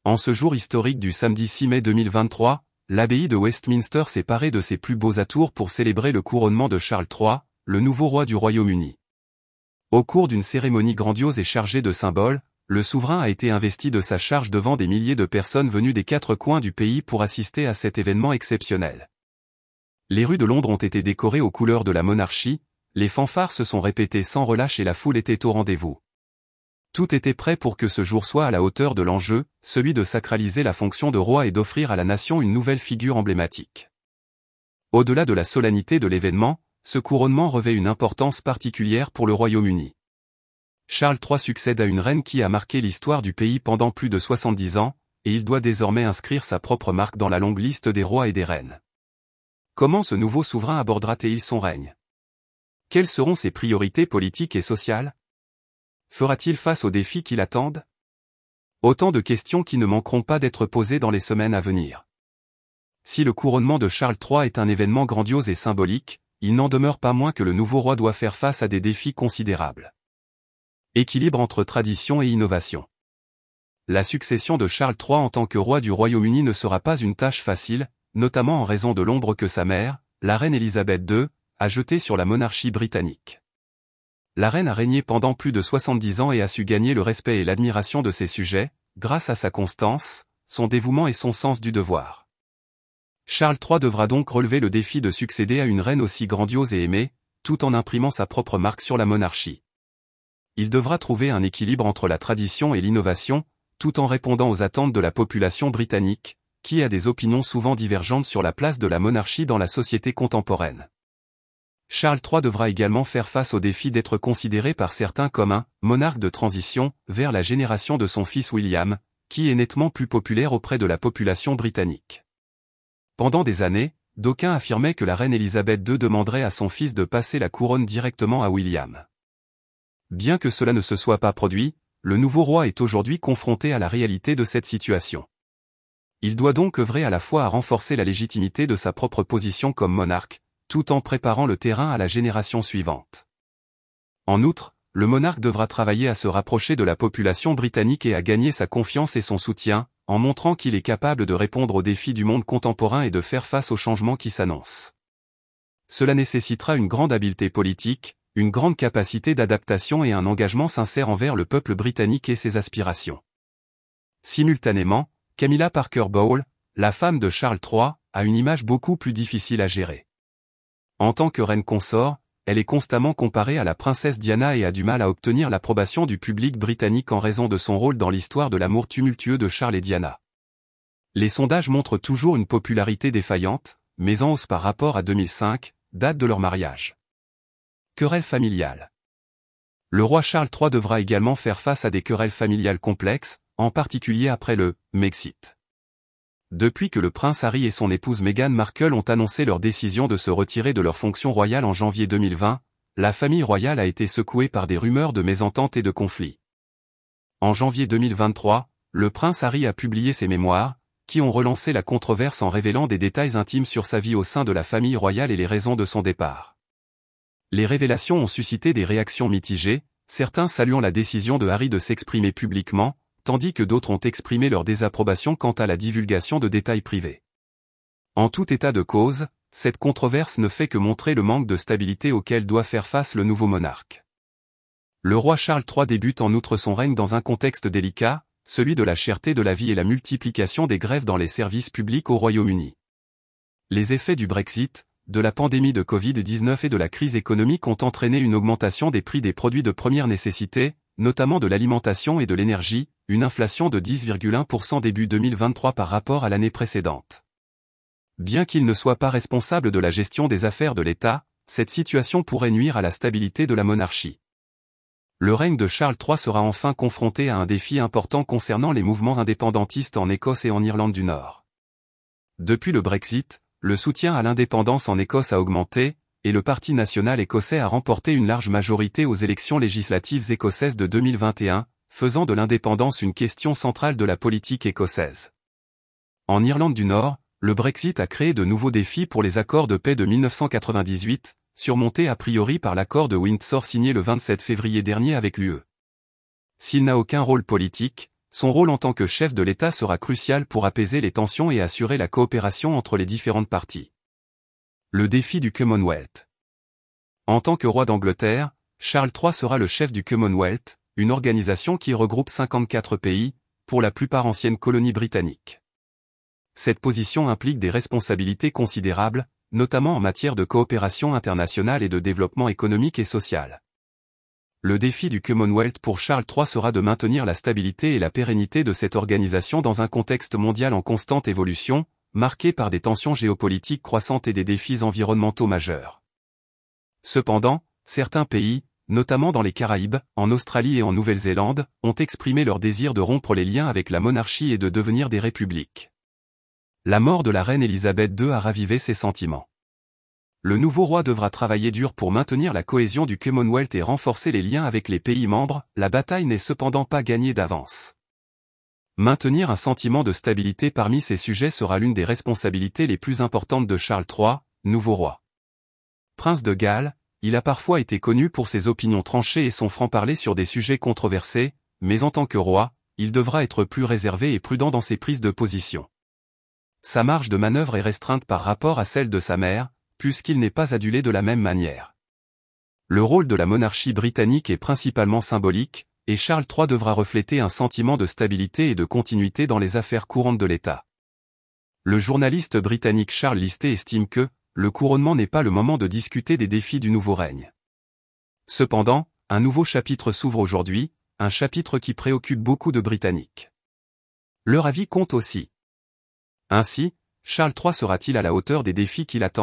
En ce jour historique du samedi 6 mai 2023, l'abbaye de Westminster s'est parée de ses plus beaux atours pour célébrer le couronnement de Charles III, le nouveau roi du Royaume-Uni. Au cours d'une cérémonie grandiose et chargée de symboles, le souverain a été investi de sa charge devant des milliers de personnes venues des quatre coins du pays pour assister à cet événement exceptionnel. Les rues de Londres ont été décorées aux couleurs de la monarchie, les fanfares se sont répétées sans relâche et la foule était au rendez-vous. Tout était prêt pour que ce jour soit à la hauteur de l'enjeu, celui de sacraliser la fonction de roi et d'offrir à la nation une nouvelle figure emblématique. Au-delà de la solennité de l'événement, ce couronnement revêt une importance particulière pour le Royaume-Uni. Charles III succède à une reine qui a marqué l'histoire du pays pendant plus de 70 ans, et il doit désormais inscrire sa propre marque dans la longue liste des rois et des reines. Comment ce nouveau souverain abordera-t-il son règne? Quelles seront ses priorités politiques et sociales? Fera-t-il face aux défis qui l'attendent? Autant de questions qui ne manqueront pas d'être posées dans les semaines à venir. Si le couronnement de Charles III est un événement grandiose et symbolique, il n'en demeure pas moins que le nouveau roi doit faire face à des défis considérables. Équilibre entre tradition et innovation. La succession de Charles III en tant que roi du Royaume-Uni ne sera pas une tâche facile, notamment en raison de l'ombre que sa mère, la reine Élisabeth II, a jetée sur la monarchie britannique. La reine a régné pendant plus de 70 ans et a su gagner le respect et l'admiration de ses sujets, grâce à sa constance, son dévouement et son sens du devoir. Charles III devra donc relever le défi de succéder à une reine aussi grandiose et aimée, tout en imprimant sa propre marque sur la monarchie. Il devra trouver un équilibre entre la tradition et l'innovation, tout en répondant aux attentes de la population britannique, qui a des opinions souvent divergentes sur la place de la monarchie dans la société contemporaine. Charles III devra également faire face au défi d'être considéré par certains comme un « monarque de transition » vers la génération de son fils William, qui est nettement plus populaire auprès de la population britannique. Pendant des années, d'aucuns affirmaient que la reine Élisabeth II demanderait à son fils de passer la couronne directement à William. Bien que cela ne se soit pas produit, le nouveau roi est aujourd'hui confronté à la réalité de cette situation. Il doit donc œuvrer à la fois à renforcer la légitimité de sa propre position comme monarque, tout en préparant le terrain à la génération suivante. En outre, le monarque devra travailler à se rapprocher de la population britannique et à gagner sa confiance et son soutien, en montrant qu'il est capable de répondre aux défis du monde contemporain et de faire face aux changements qui s'annoncent. Cela nécessitera une grande habileté politique, une grande capacité d'adaptation et un engagement sincère envers le peuple britannique et ses aspirations. Simultanément, Camilla Parker Bowles, la femme de Charles III, a une image beaucoup plus difficile à gérer. En tant que reine consort, elle est constamment comparée à la princesse Diana et a du mal à obtenir l'approbation du public britannique en raison de son rôle dans l'histoire de l'amour tumultueux de Charles et Diana. Les sondages montrent toujours une popularité défaillante, mais en hausse par rapport à 2005, date de leur mariage. Querelle familiale. Le roi Charles III devra également faire face à des querelles familiales complexes, en particulier après le Brexit. Depuis que le prince Harry et son épouse Meghan Markle ont annoncé leur décision de se retirer de leur fonction royale en janvier 2020, la famille royale a été secouée par des rumeurs de mésentente et de conflits. En janvier 2023, le prince Harry a publié ses mémoires, qui ont relancé la controverse en révélant des détails intimes sur sa vie au sein de la famille royale et les raisons de son départ. Les révélations ont suscité des réactions mitigées, certains saluant la décision de Harry de s'exprimer publiquement, tandis que d'autres ont exprimé leur désapprobation quant à la divulgation de détails privés. En tout état de cause, cette controverse ne fait que montrer le manque de stabilité auquel doit faire face le nouveau monarque. Le roi Charles III débute en outre son règne dans un contexte délicat, celui de la cherté de la vie et la multiplication des grèves dans les services publics au Royaume-Uni. Les effets du Brexit, de la pandémie de Covid-19 et de la crise économique ont entraîné une augmentation des prix des produits de première nécessité, notamment de l'alimentation et de l'énergie, une inflation de 10,1% début 2023 par rapport à l'année précédente. Bien qu'il ne soit pas responsable de la gestion des affaires de l'État, cette situation pourrait nuire à la stabilité de la monarchie. Le règne de Charles III sera enfin confronté à un défi important concernant les mouvements indépendantistes en Écosse et en Irlande du Nord. Depuis le Brexit, le soutien à l'indépendance en Écosse a augmenté, et le Parti national écossais a remporté une large majorité aux élections législatives écossaises de 2021, faisant de l'indépendance une question centrale de la politique écossaise. En Irlande du Nord, le Brexit a créé de nouveaux défis pour les accords de paix de 1998, surmontés a priori par l'accord de Windsor signé le 27 février dernier avec l'UE. S'il n'a aucun rôle politique, son rôle en tant que chef de l'État sera crucial pour apaiser les tensions et assurer la coopération entre les différentes parties. Le défi du Commonwealth. En tant que roi d'Angleterre, Charles III sera le chef du Commonwealth, une organisation qui regroupe 54 pays, pour la plupart anciennes colonies britanniques. Cette position implique des responsabilités considérables, notamment en matière de coopération internationale et de développement économique et social. Le défi du Commonwealth pour Charles III sera de maintenir la stabilité et la pérennité de cette organisation dans un contexte mondial en constante évolution, marqué par des tensions géopolitiques croissantes et des défis environnementaux majeurs. Cependant, certains pays, notamment dans les Caraïbes, en Australie et en Nouvelle-Zélande, ont exprimé leur désir de rompre les liens avec la monarchie et de devenir des républiques. La mort de la reine Élisabeth II a ravivé ces sentiments. Le nouveau roi devra travailler dur pour maintenir la cohésion du Commonwealth et renforcer les liens avec les pays membres, la bataille n'est cependant pas gagnée d'avance. Maintenir un sentiment de stabilité parmi ces sujets sera l'une des responsabilités les plus importantes de Charles III, nouveau roi. Prince de Galles, il a parfois été connu pour ses opinions tranchées et son franc-parler sur des sujets controversés, mais en tant que roi, il devra être plus réservé et prudent dans ses prises de position. Sa marge de manœuvre est restreinte par rapport à celle de sa mère, puisqu'il n'est pas adulé de la même manière. Le rôle de la monarchie britannique est principalement symbolique, et Charles III devra refléter un sentiment de stabilité et de continuité dans les affaires courantes de l'État. Le journaliste britannique Charles Listé estime que le couronnement n'est pas le moment de discuter des défis du nouveau règne. Cependant, un nouveau chapitre s'ouvre aujourd'hui, un chapitre qui préoccupe beaucoup de Britanniques. Leur avis compte aussi. Ainsi, Charles III sera-t-il à la hauteur des défis qui l'attendent ?